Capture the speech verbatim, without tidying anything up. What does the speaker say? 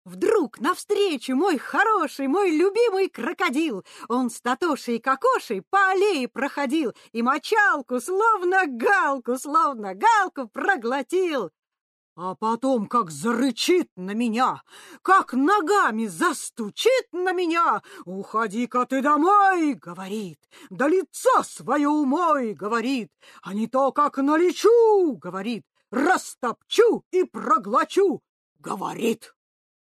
Вдруг навстречу мой хороший, мой любимый крокодил. Он с Татошей и Кокошей по аллее проходил и мочалку, словно галку, словно галку проглотил. А потом как зарычит на меня, как ногами застучит на меня. «Уходи-ка ты домой!» — говорит. «Да лицо свое умой!» — говорит. «А не то, как налечу!» — говорит. «Растопчу и проглочу!» — говорит.